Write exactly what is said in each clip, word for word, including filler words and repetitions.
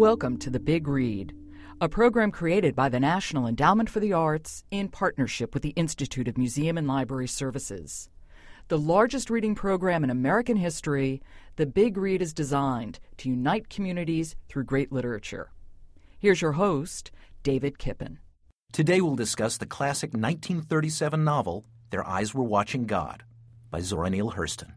Welcome to The Big Read, a program created by the National Endowment for the Arts in partnership with the Institute of Museum and Library Services. The largest reading program in American history, The Big Read is designed to unite communities through great literature. Here's your host, David Kippen. Today we'll discuss the classic nineteen thirty-seven novel, Their Eyes Were Watching God, by Zora Neale Hurston.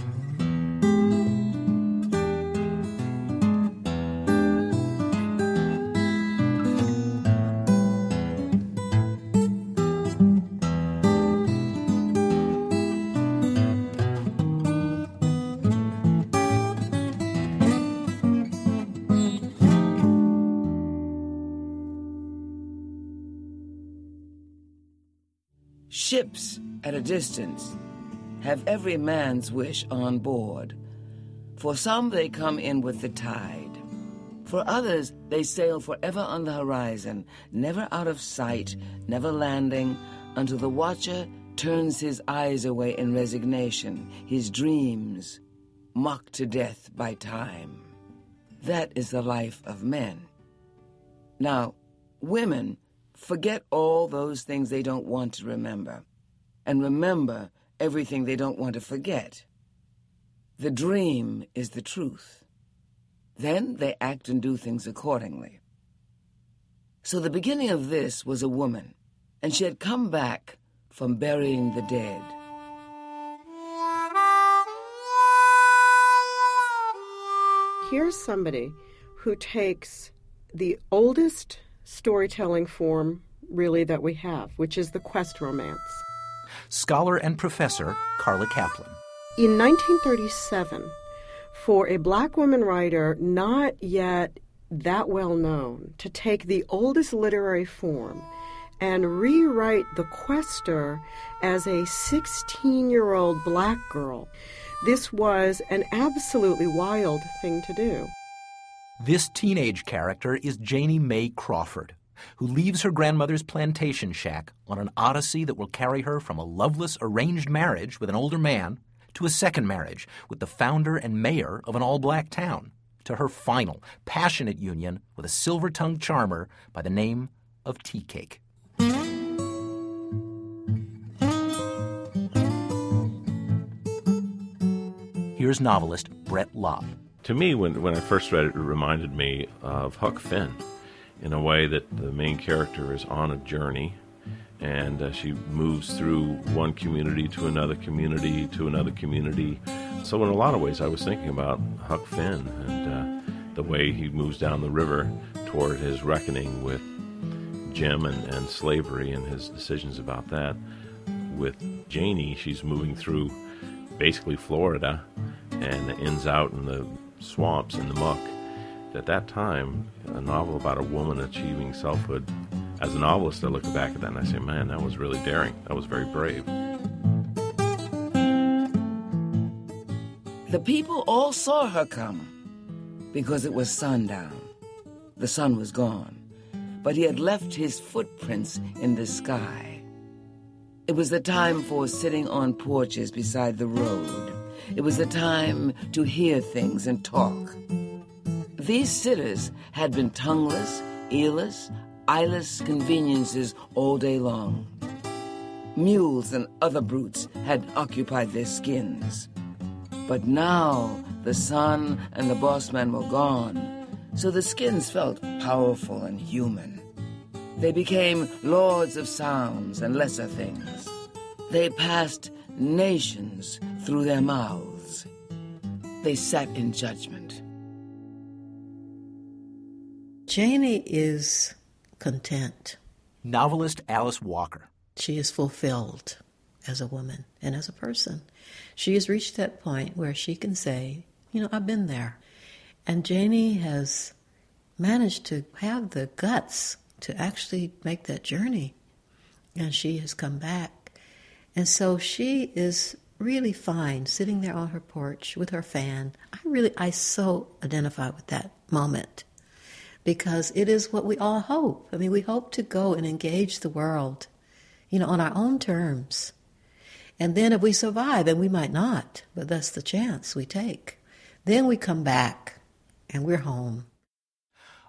Ships at a distance have every man's wish on board. For some, they come in with the tide. For others, they sail forever on the horizon, never out of sight, never landing, until the watcher turns his eyes away in resignation, his dreams mocked to death by time. That is the life of men. Now, women forget all those things they don't want to remember, and remember everything they don't want to forget. The dream is the truth. Then they act and do things accordingly. So the beginning of this was a woman, and she had come back from burying the dead. Here's somebody who takes the oldest storytelling form, really, that we have, which is the quest romance. Scholar and professor Carla Kaplan. In nineteen thirty-seven, for a black woman writer not yet that well known, to take the oldest literary form and rewrite the quester as a sixteen-year-old black girl, this was an absolutely wild thing to do. This teenage character is Janie Mae Crawford, who leaves her grandmother's plantation shack on an odyssey that will carry her from a loveless arranged marriage with an older man to a second marriage with the founder and mayor of an all-black town, to her final, passionate union with a silver-tongued charmer by the name of Tea Cake. Here's novelist Brett Lobb. To me, when, when I first read it, it reminded me of Huck Finn in a way that the main character is on a journey, and uh, she moves through one community to another community to another community. So in a lot of ways, I was thinking about Huck Finn and uh, the way he moves down the river toward his reckoning with Jim and, and slavery and his decisions about that. With Janie, she's moving through basically Florida and ends out in the swamps and the muck. At that time, a novel about a woman achieving selfhood. As a novelist, I look back at that and I say, man, that was really daring. That was very brave. The people all saw her come because it was sundown. The sun was gone, but he had left his footprints in the sky. It was the time for sitting on porches beside the road. It was the time to hear things and talk. These sitters had been tongueless, earless, eyeless conveniences all day long. Mules and other brutes had occupied their skins. But now the sun and the boss man were gone, so the skins felt powerful and human. They became lords of sounds and lesser things. They passed nations through their mouths. They sat in judgment. Janie is content. Novelist Alice Walker. She is fulfilled as a woman and as a person. She has reached that point where she can say, you know, I've been there. And Janie has managed to have the guts to actually make that journey. And she has come back. And so she is really fine sitting there on her porch with her fan. I really, I so identify with that moment because it is what we all hope. I mean, we hope to go and engage the world, you know, on our own terms. And then if we survive, and we might not, but that's the chance we take, then we come back and we're home.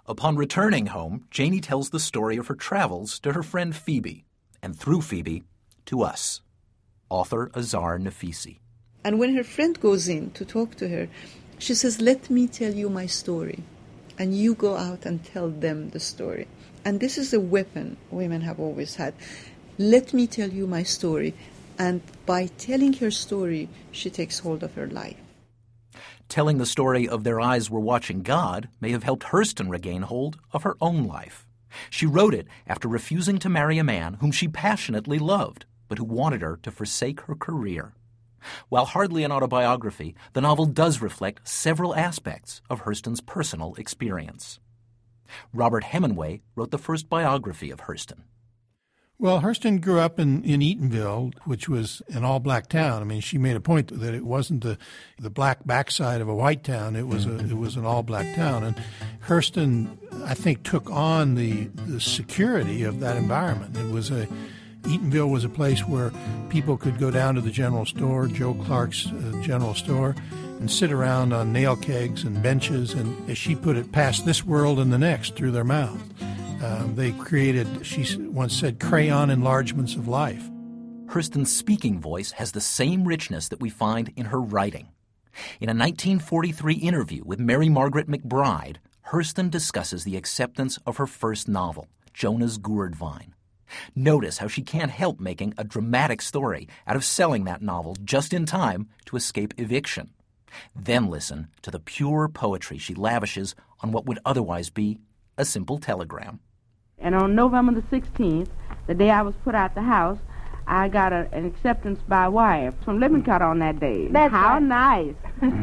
Upon returning home, Janie tells the story of her travels to her friend Phoebe, and through Phoebe, to us. Author Azar Nafisi. And when her friend goes in to talk to her, she says, let me tell you my story. And you go out and tell them the story. And this is a weapon women have always had. Let me tell you my story. And by telling her story, she takes hold of her life. Telling the story of Their Eyes Were Watching God may have helped Hurston regain hold of her own life. She wrote it after refusing to marry a man whom she passionately loved, but who wanted her to forsake her career. While hardly an autobiography, the novel does reflect several aspects of Hurston's personal experience. Robert Hemingway wrote the first biography of Hurston. Well, Hurston grew up in, in Eatonville, which was an all-black town. I mean, she made a point that it wasn't the, the black backside of a white town. It was a, it was an all-black town. And Hurston, I think, took on the, the security of that environment. It was a Eatonville was a place where people could go down to the general store, Joe Clark's uh, general store, and sit around on nail kegs and benches and, as she put it, pass this world and the next through their mouth. Um, they created, she once said, crayon enlargements of life. Hurston's speaking voice has the same richness that we find in her writing. In a nineteen forty-three interview with Mary Margaret McBride, Hurston discusses the acceptance of her first novel, Jonah's Gourd Vine. Notice how she can't help making a dramatic story out of selling that novel just in time to escape eviction. Then listen to the pure poetry she lavishes on what would otherwise be a simple telegram. And on November the sixteenth, the day I was put out the house, I got a, an acceptance by wire from Lippincott on that day. That's How right. nice.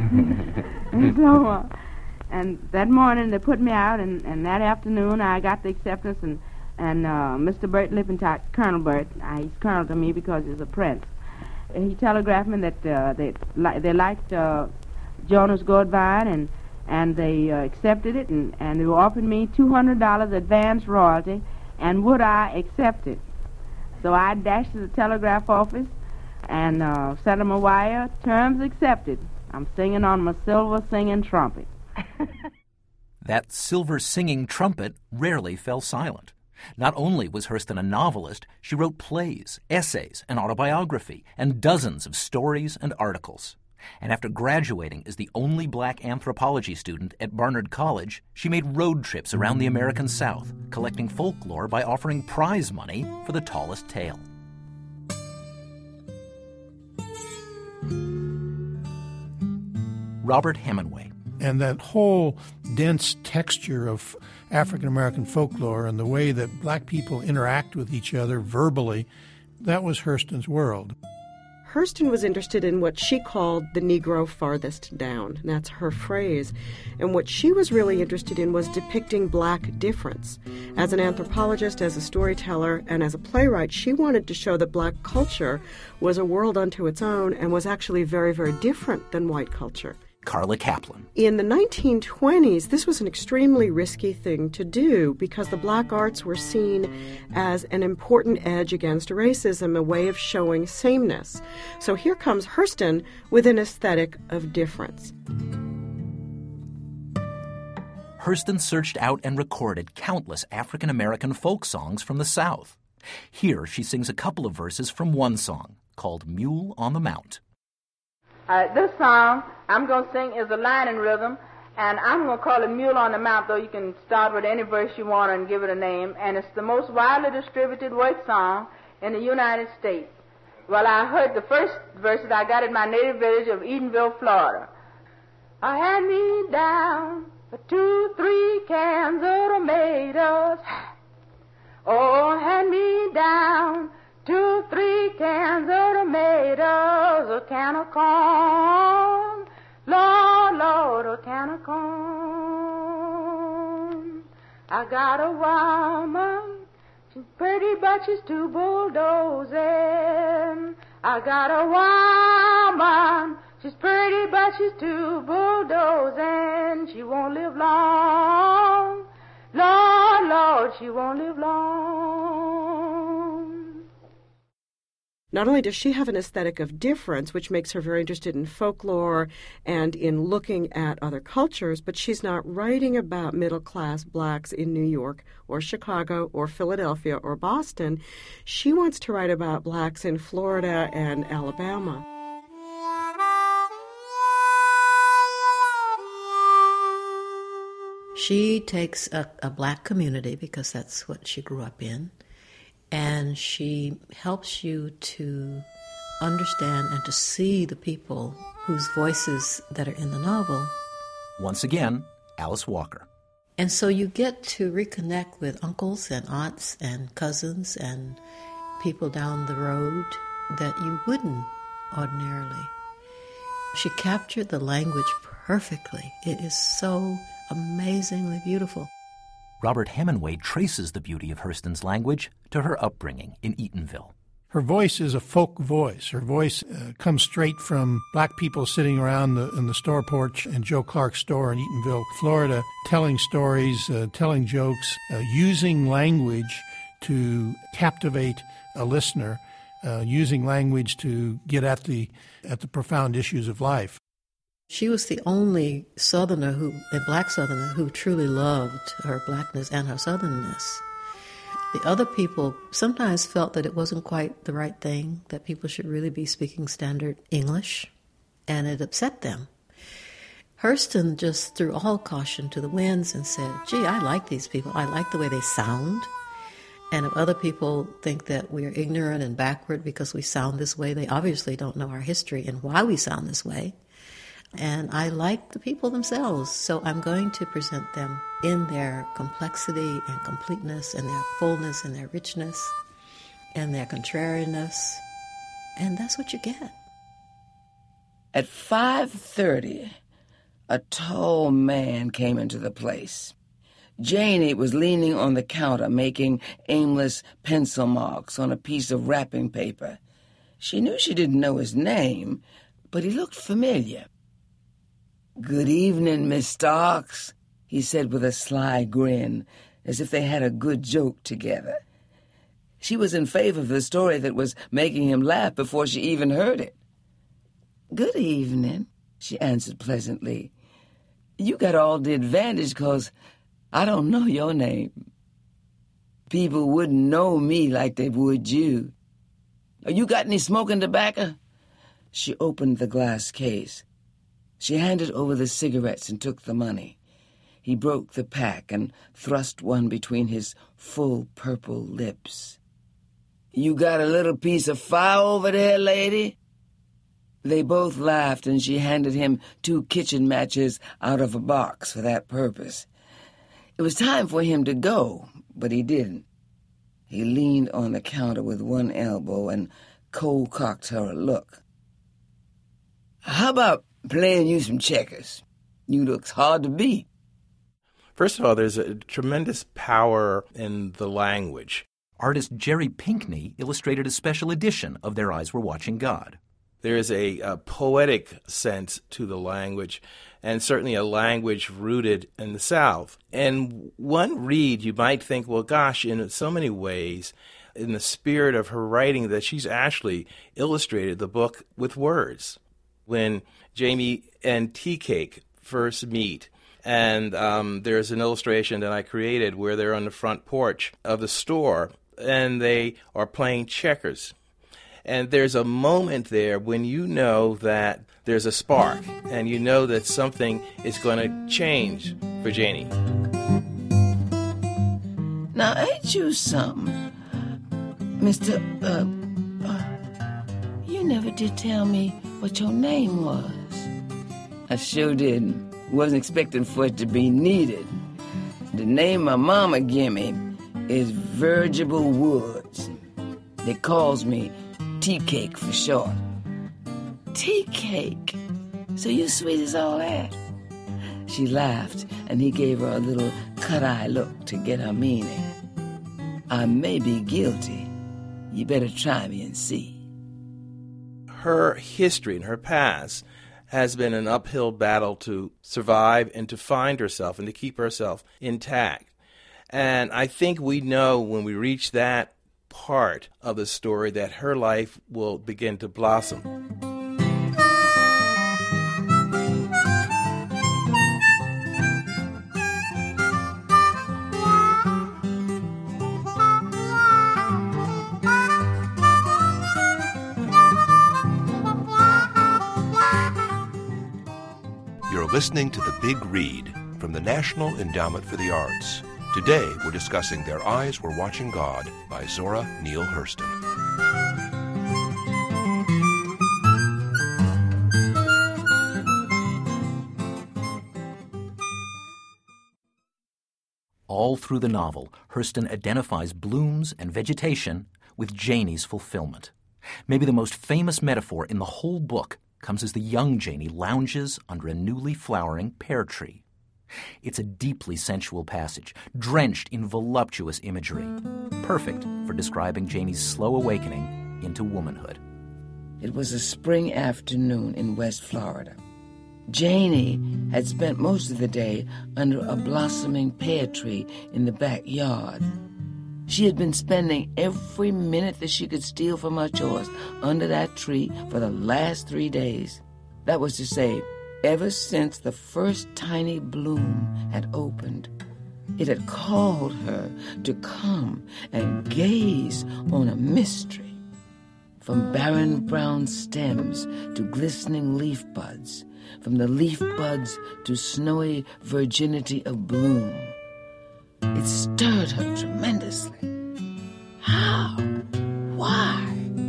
And so, uh, and that morning they put me out, and, and that afternoon I got the acceptance, and And uh, Mister Bert Lippincott, Colonel Bert, uh, he's colonel to me because he's a prince. He telegraphed me that uh, they li- they liked uh, Jonah's Gourd Vine, and and they uh, accepted it, and, and they offered me two hundred dollars advance royalty, and would I accept it? So I dashed to the telegraph office and uh, sent them a wire, terms accepted. I'm singing on my silver singing trumpet. That silver singing trumpet rarely fell silent. Not only was Hurston a novelist, she wrote plays, essays, an autobiography, and dozens of stories and articles. And after graduating as the only black anthropology student at Barnard College, she made road trips around the American South, collecting folklore by offering prize money for the tallest tale. Robert Hemingway. And that whole dense texture of African-American folklore and the way that black people interact with each other verbally, that was Hurston's world. Hurston was interested in what she called the Negro farthest down. And that's her phrase. And what she was really interested in was depicting black difference. As an anthropologist, as a storyteller, and as a playwright, she wanted to show that black culture was a world unto its own and was actually very, very different than white culture. Carla Kaplan. In the nineteen twenties, this was an extremely risky thing to do because the black arts were seen as an important edge against racism, a way of showing sameness. So here comes Hurston with an aesthetic of difference. Hurston searched out and recorded countless African-American folk songs from the South. Here she sings a couple of verses from one song called Mule on the Mount. Uh, this song I'm going to sing is a line and rhythm, and I'm going to call it Mule on the Mount, though you can start with any verse you want and give it a name, and it's the most widely distributed white song in the United States. Well, I heard the first verse that I got at my native village of Eatonville, Florida. I hand me down for two, three cans of tomatoes. Oh, hand me down two, three cans of tomatoes, a can of corn, Lord, Lord, a can of corn. I got a woman, she's pretty but she's too bulldozing. I got a woman, she's pretty but she's too bulldozing. She won't live long, Lord, Lord, she won't live long. Not only does she have an aesthetic of difference, which makes her very interested in folklore and in looking at other cultures, but she's not writing about middle-class blacks in New York or Chicago or Philadelphia or Boston. She wants to write about blacks in Florida and Alabama. She takes a, a black community, because that's what she grew up in, and she helps you to understand and to see the people whose voices that are in the novel. Once again, Alice Walker. And so you get to reconnect with uncles and aunts and cousins and people down the road that you wouldn't ordinarily. She captured the language perfectly. It is so amazingly beautiful. Robert Hemingway traces the beauty of Hurston's language to her upbringing in Eatonville. Her voice is a folk voice. Her voice uh, comes straight from black people sitting around the, in the store porch in Joe Clark's store in Eatonville, Florida, telling stories, uh, telling jokes, uh, using language to captivate a listener, uh, using language to get at the at the profound issues of life. She was the only Southerner, who, a black Southerner, who truly loved her blackness and her Southernness. The other people sometimes felt that it wasn't quite the right thing, that people should really be speaking standard English, and it upset them. Hurston just threw all caution to the winds and said, gee, I like these people. I like the way they sound. And if other people think that we are ignorant and backward because we sound this way, they obviously don't know our history and why we sound this way. And I like the people themselves, so I'm going to present them in their complexity and completeness and their fullness and their richness and their contrariness. And that's what you get. At five thirty, a tall man came into the place. Janie was leaning on the counter making aimless pencil marks on a piece of wrapping paper. She knew she didn't know his name, but he looked familiar. "Good evening, Miss Starks," he said with a sly grin, as if they had a good joke together. She was in favor of the story that was making him laugh before she even heard it. "Good evening," she answered pleasantly. "You got all the advantage 'cause I don't know your name. People wouldn't know me like they would you. You got any smoking tobacco?" She opened the glass case. She handed over the cigarettes and took the money. He broke the pack and thrust one between his full purple lips. "You got a little piece of fire over there, lady?" They both laughed, and she handed him two kitchen matches out of a box for that purpose. It was time for him to go, but he didn't. He leaned on the counter with one elbow and cold-cocked her a look. "How about playing you some checkers? You looks hard to beat." First of all, there's a tremendous power in the language. Artist Jerry Pinkney illustrated a special edition of Their Eyes Were Watching God. There is a, a poetic sense to the language, and certainly a language rooted in the South. And one read, you might think, well, gosh, in so many ways, in the spirit of her writing, that she's actually illustrated the book with words. When Jamie and Tea Cake first meet, and um, there's an illustration that I created where they're on the front porch of the store, and they are playing checkers. And there's a moment there when you know that there's a spark, and you know that something is going to change for Janie. "Now, ain't you something, Mister Uh, uh, you never did tell me what your name was." "I sure didn't. Wasn't expecting for it to be needed. The name my mama gimme is Virgil Woods. They calls me Tea Cake for short." "Tea Cake? So you sweet as all that?" She laughed, and he gave her a little cut-eye look to get her meaning. "I may be guilty. You better try me and see." Her history and her past has been an uphill battle to survive and to find herself and to keep herself intact. And I think we know when we reach that part of the story that her life will begin to blossom. You're listening to The Big Read from the National Endowment for the Arts. Today, we're discussing Their Eyes Were Watching God by Zora Neale Hurston. All through the novel, Hurston identifies blooms and vegetation with Janie's fulfillment. Maybe the most famous metaphor in the whole book comes as the young Janie lounges under a newly flowering pear tree. It's a deeply sensual passage, drenched in voluptuous imagery, perfect for describing Janie's slow awakening into womanhood. It was a spring afternoon in West Florida. Janie had spent most of the day under a blossoming pear tree in the backyard. She had been spending every minute that she could steal from her chores under that tree for the last three days. That was to say, ever since the first tiny bloom had opened. It had called her to come and gaze on a mystery. From barren brown stems to glistening leaf buds, from the leaf buds to snowy virginity of bloom. It stirred her tremendously. How? Why?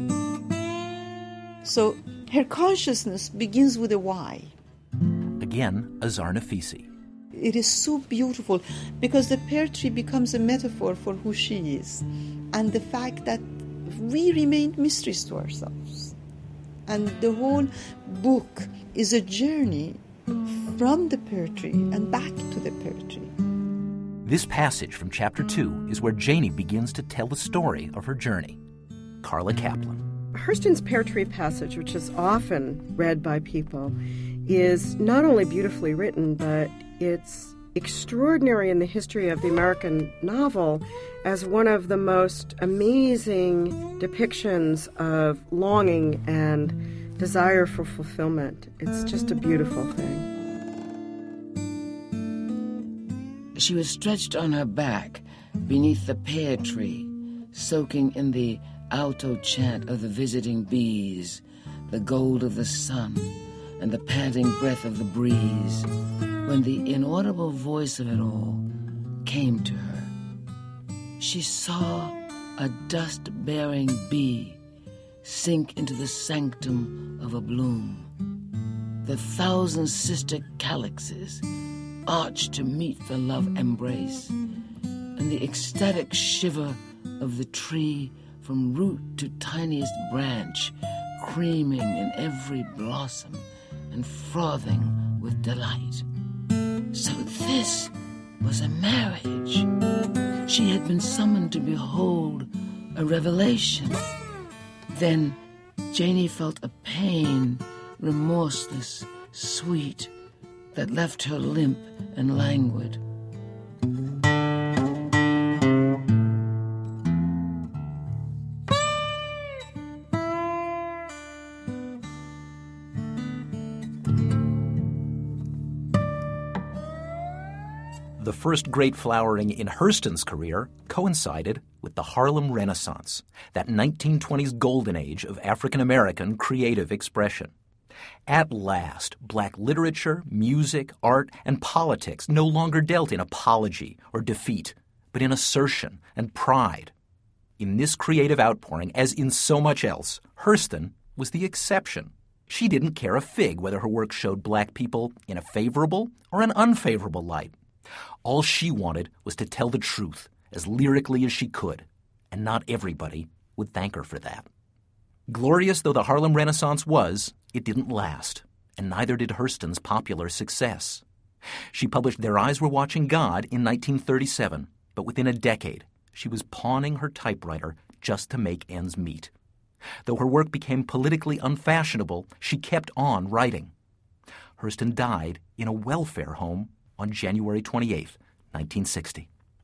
So her consciousness begins with a why. Again, Azar Nafisi. It is so beautiful because the pear tree becomes a metaphor for who she is and the fact that we remain mysteries to ourselves. And the whole book is a journey from the pear tree and back to the pear tree. This passage from chapter two is where Janie begins to tell the story of her journey. Carla Kaplan. Hurston's pear tree passage, which is often read by people, is not only beautifully written, but it's extraordinary in the history of the American novel as one of the most amazing depictions of longing and desire for fulfillment. It's just a beautiful thing. She was stretched on her back beneath the pear tree, soaking in the alto chant of the visiting bees, the gold of the sun, and the panting breath of the breeze, when the inaudible voice of it all came to her. She saw a dust-bearing bee sink into the sanctum of a bloom. The thousand sister calyxes arched to meet the love embrace, and the ecstatic shiver of the tree from root to tiniest branch, creaming in every blossom and frothing with delight. So this was a marriage. She had been summoned to behold a revelation. Then Janie felt a pain, remorseless, sweet, that left her limp and languid. The first great flowering in Hurston's career coincided with the Harlem Renaissance, that nineteen twenties golden age of African-American creative expression. At last, black literature, music, art, and politics no longer dealt in apology or defeat, but in assertion and pride. In this creative outpouring, as in so much else, Hurston was the exception. She didn't care a fig whether her work showed black people in a favorable or an unfavorable light. All she wanted was to tell the truth as lyrically as she could, and not everybody would thank her for that. Glorious though the Harlem Renaissance was, it didn't last, and neither did Hurston's popular success. She published Their Eyes Were Watching God in nineteen thirty-seven, but within a decade, she was pawning her typewriter just to make ends meet. Though her work became politically unfashionable, she kept on writing. Hurston died in a welfare home on January twenty-eighth, nineteen sixty.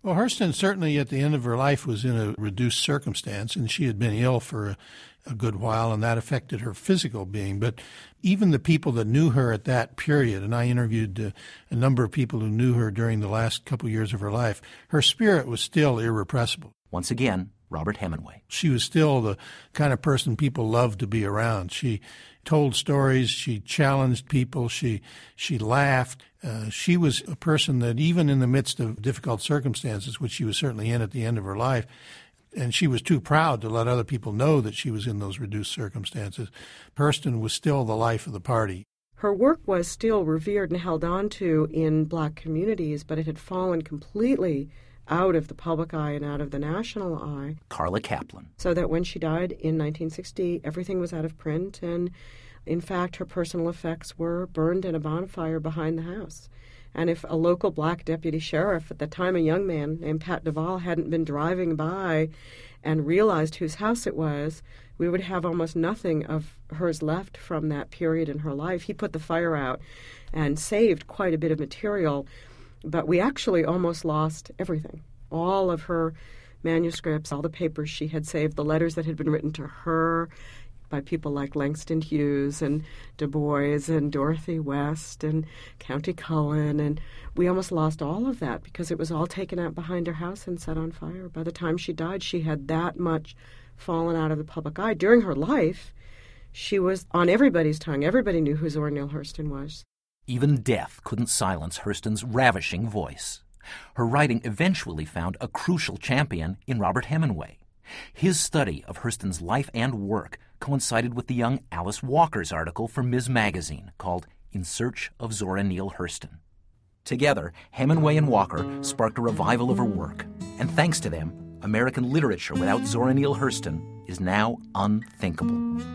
Well, Hurston certainly at the end of her life was in a reduced circumstance, and she had been ill for a, a good while, and that affected her physical being. But even the people that knew her at that period, and I interviewed uh, a number of people who knew her during the last couple years of her life, her spirit was still irrepressible. Once again, Robert Hemingway. She was still the kind of person people loved to be around. She told stories. She challenged people. She she laughed. Uh, she was a person that even in the midst of difficult circumstances, which she was certainly in at the end of her life, and she was too proud to let other people know that she was in those reduced circumstances, Hurston was still the life of the party. Her work was still revered and held on to in black communities, but it had fallen completely out of the public eye and out of the national eye. Carla Kaplan. So that when she died in nineteen sixty, everything was out of print, and in fact, her personal effects were burned in a bonfire behind the house. And if a local black deputy sheriff, at the time a young man named Pat Duvall, hadn't been driving by and realized whose house it was, we would have almost nothing of hers left from that period in her life. He put the fire out and saved quite a bit of material, but we actually almost lost everything. All of her manuscripts, all the papers she had saved, the letters that had been written to her by people like Langston Hughes and Du Bois and Dorothy West and County Cullen, and we almost lost all of that because it was all taken out behind her house and set on fire. By the time she died, she had that much fallen out of the public eye. During her life, she was on everybody's tongue. Everybody knew who Zora Neale Hurston was. Even death couldn't silence Hurston's ravishing voice. Her writing eventually found a crucial champion in Robert Hemingway. His study of Hurston's life and work coincided with the young Alice Walker's article for Ms. Magazine called In Search of Zora Neale Hurston. Together, Hemingway and Walker sparked a revival of her work, and thanks to them, American literature without Zora Neale Hurston is now unthinkable.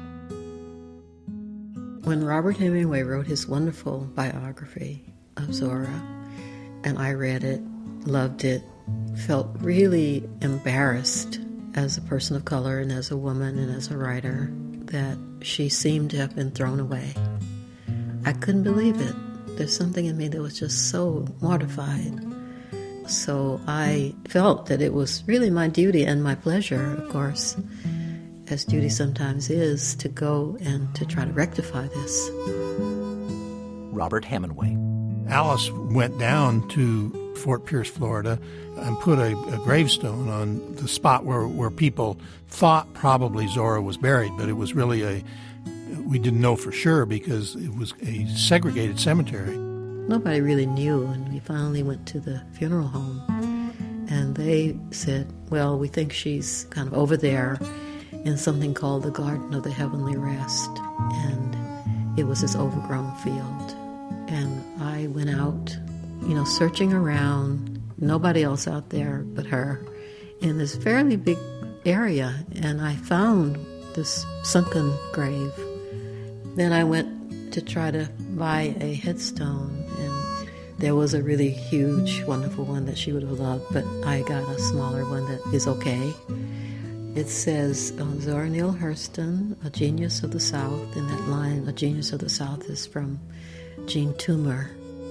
When Robert Hemingway wrote his wonderful biography of Zora, and I read it, loved it, felt really embarrassed as a person of color and as a woman and as a writer that she seemed to have been thrown away. I couldn't believe it. There's something in me that was just so mortified. So I felt that it was really my duty and my pleasure, of course, as duty sometimes is, to go and to try to rectify this. Robert Hemingway. Alice went down to Fort Pierce, Florida, and put a, a gravestone on the spot where, where people thought probably Zora was buried, but it was really a, we didn't know for sure because it was a segregated cemetery. Nobody really knew, and we finally went to the funeral home, and they said, well, we think she's kind of over there in something called the Garden of the Heavenly Rest, and it was this overgrown field. And I went out, you know, searching around, nobody else out there but her, in this fairly big area, and I found this sunken grave. Then I went to try to buy a headstone, and there was a really huge, wonderful one that she would have loved, but I got a smaller one that is okay. It says, uh, Zora Neale Hurston, a genius of the South, and that line, a genius of the South, is from Jean Toomer.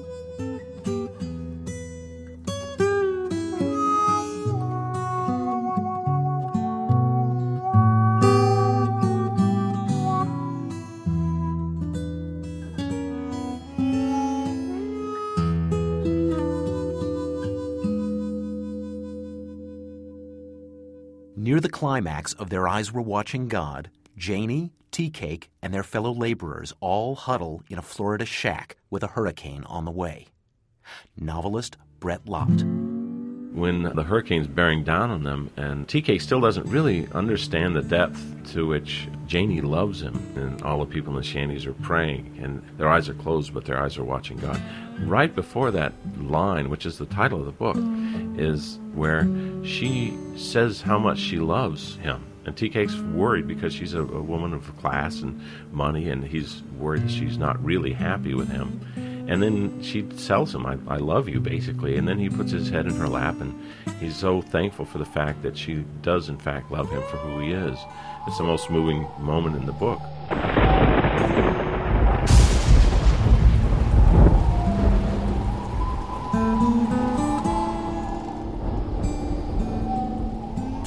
Near the climax of Their Eyes Were Watching God, Janie, Tea-Cake, and their fellow laborers all huddle in a Florida shack with a hurricane on the way. Novelist Brett Lott. When the hurricane's bearing down on them, and Tea-Cake still doesn't really understand the depth to which Janie loves him, and all the people in the shanties are praying, and their eyes are closed, but their eyes are watching God. Right before that line, which is the title of the book, is where she says how much she loves him. And Tea-Cake's worried because she's a, a woman of class and money, and he's worried that she's not really happy with him. And then she tells him, I, I love you, basically. And then he puts his head in her lap, and he's so thankful for the fact that she does, in fact, love him for who he is. It's the most moving moment in the book.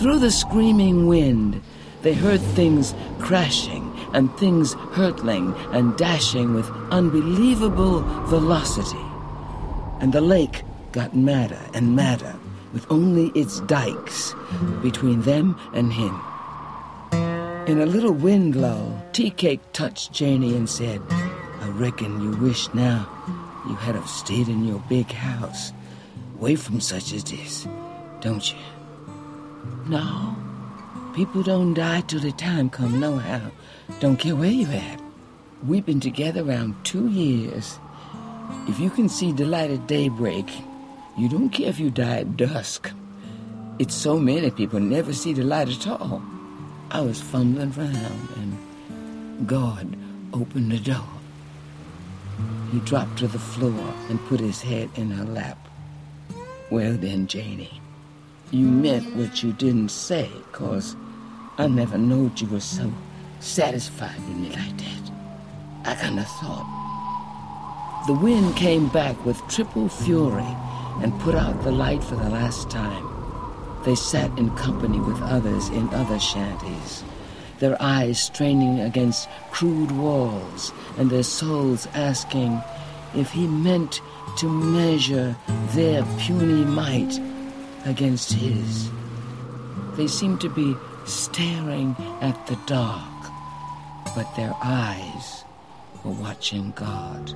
Through the screaming wind, they heard things crashing and things hurtling and dashing with unbelievable velocity. And the lake got madder and madder, with only its dikes between them and him. In a little wind lull, Tea-Cake touched Janie and said, "I reckon you wish now you had have stayed in your big house, away from such as this, don't you?" "No, people don't die till the time come nohow. Don't care where you at. We've been together around two years. If you can see the light at daybreak, you don't care if you die at dusk. It's so many people never see the light at all." I was fumbling around, and God opened the door. He dropped to the floor and put his head in her lap. "Well then, Janie, you meant what you didn't say, 'cause I never knowed you were so satisfied with me like that. I kinda thought." The wind came back with triple fury and put out the light for the last time. They sat in company with others in other shanties, their eyes straining against crude walls and their souls asking if he meant to measure their puny might against his. They seemed to be staring at the dark, but their eyes were watching God.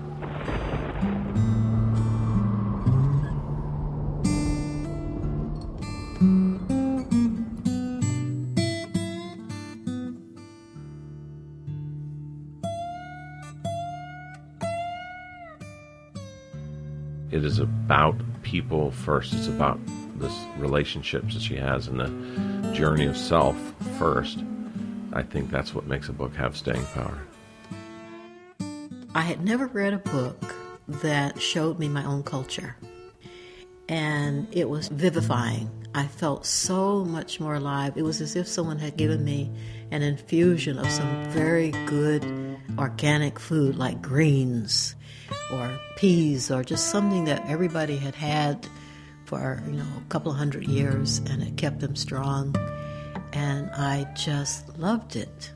It is about people first. It's about this relationships that she has and the journey of self first. I think that's what makes a book have staying power. I had never read a book that showed me my own culture, and it was vivifying. I felt so much more alive. It was as if someone had given me an infusion of some very good organic food like greens or peas, or just something that everybody had had for, you know, a couple of hundred years, and it kept them strong. And I just loved it.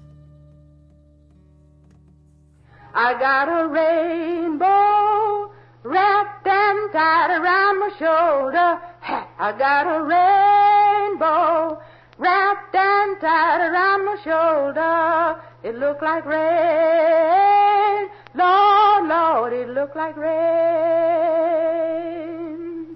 I got a rainbow wrapped and tied around my shoulder. I got a rainbow wrapped and tied around my shoulder. It looked like rain. Lord, Lord, it looked like rain.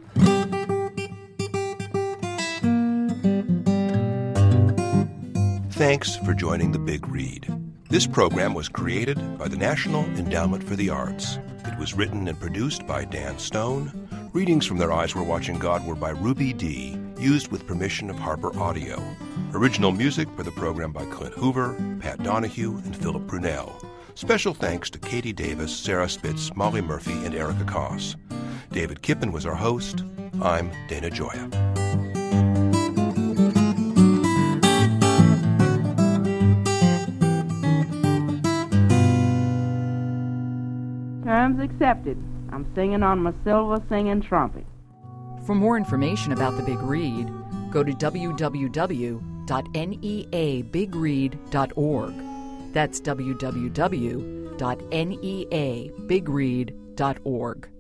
Thanks for joining The Big Read. This program was created by the National Endowment for the Arts. It was written and produced by Dan Stone. Readings from Their Eyes Were Watching God were by Ruby Dee, used with permission of Harper Audio. Original music for the program by Clint Hoover, Pat Donahue, and Philip Brunel. Special thanks to Katie Davis, Sarah Spitz, Molly Murphy, and Erica Koss. David Kippen was our host. I'm Dana Gioia. Terms accepted. I'm singing on my silver singing trumpet. For more information about The Big Read, go to w w w dot nea big read dot org. That's w w w dot nea big read dot org.